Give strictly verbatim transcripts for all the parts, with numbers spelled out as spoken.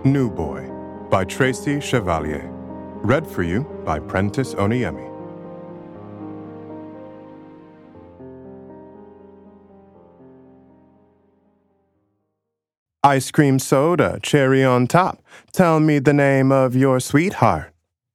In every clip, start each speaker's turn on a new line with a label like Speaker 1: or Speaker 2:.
Speaker 1: New Boy by Tracy Chevalier. Read for you by Prentice Oniemi. Ice cream soda, cherry on top. Tell me the name of your sweetheart.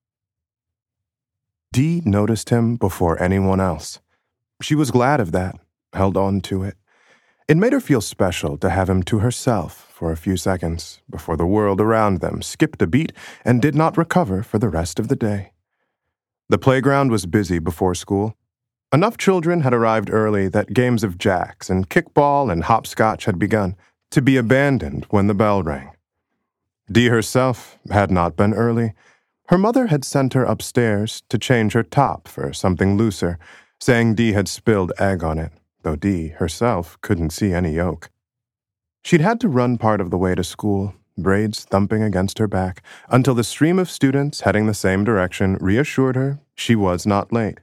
Speaker 1: Dee noticed him before anyone else. She was glad of that, held on to it. It made her feel special to have him to herself for a few seconds before the world around them skipped a beat and did not recover for the rest of the day. The playground was busy before school. Enough children had arrived early that games of jacks and kickball and hopscotch had begun, to be abandoned when the bell rang. Dee herself had not been early. Her mother had sent her upstairs to change her top for something looser, saying Dee had spilled egg on it, though Dee herself couldn't see any yolk. She'd had to run part of the way to school, braids thumping against her back, until the stream of students heading the same direction reassured her she was not late.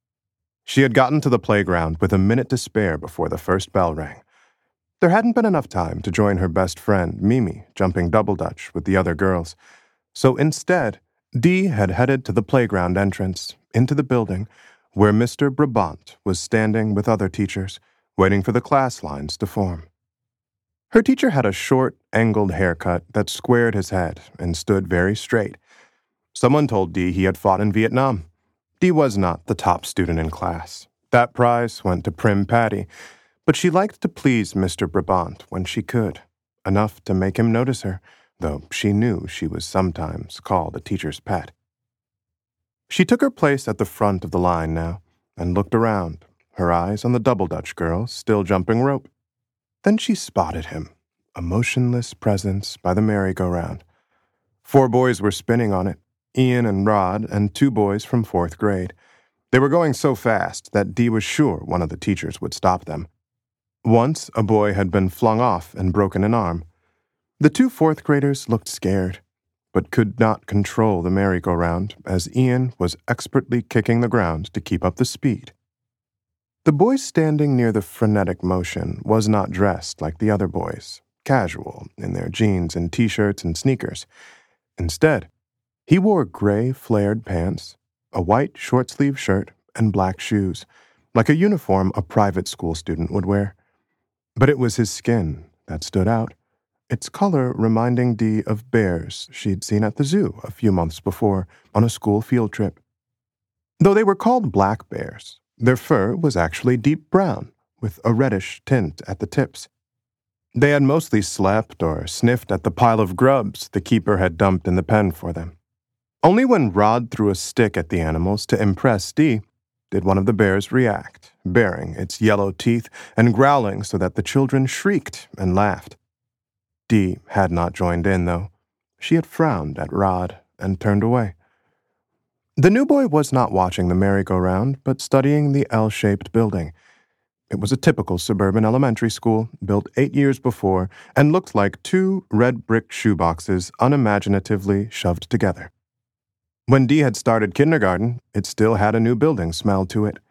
Speaker 1: She had gotten to the playground with a minute to spare before the first bell rang. There hadn't been enough time to join her best friend, Mimi, jumping double dutch with the other girls. So instead, Dee had headed to the playground entrance, into the building, where Mister Brabant was standing with other teachers, waiting for the class lines to form. Her teacher had a short, angled haircut that squared his head and stood very straight. Someone told Dee he had fought in Vietnam. Dee was not the top student in class. That prize went to Prim Patty, but she liked to please Mister Brabant when she could, enough to make him notice her, though she knew she was sometimes called a teacher's pet. She took her place at the front of the line now and looked around, her eyes on the double dutch girl still jumping rope. Then she spotted him, a motionless presence by the merry-go-round. Four boys were spinning on it, Ian and Rod and two boys from fourth grade. They were going so fast that Dee was sure one of the teachers would stop them. Once, a boy had been flung off and broken an arm. The two fourth graders looked scared, but could not control the merry-go-round as Ian was expertly kicking the ground to keep up the speed. The boy standing near the frenetic motion was not dressed like the other boys, casual in their jeans and t-shirts and sneakers. Instead, he wore gray flared pants, a white short-sleeved shirt, and black shoes, like a uniform a private school student would wear. But it was his skin that stood out, its color reminding Dee of bears she'd seen at the zoo a few months before on a school field trip. Though they were called black bears, their fur was actually deep brown, with a reddish tint at the tips. They had mostly slept or sniffed at the pile of grubs the keeper had dumped in the pen for them. Only when Rod threw a stick at the animals to impress Dee did one of the bears react, baring its yellow teeth and growling so that the children shrieked and laughed. Dee had not joined in, though. She had frowned at Rod and turned away. The new boy was not watching the merry-go-round, but studying the L-shaped building. It was a typical suburban elementary school, built eight years before, and looked like two red brick shoeboxes unimaginatively shoved together. When Dee had started kindergarten, it still had a new building smell to it.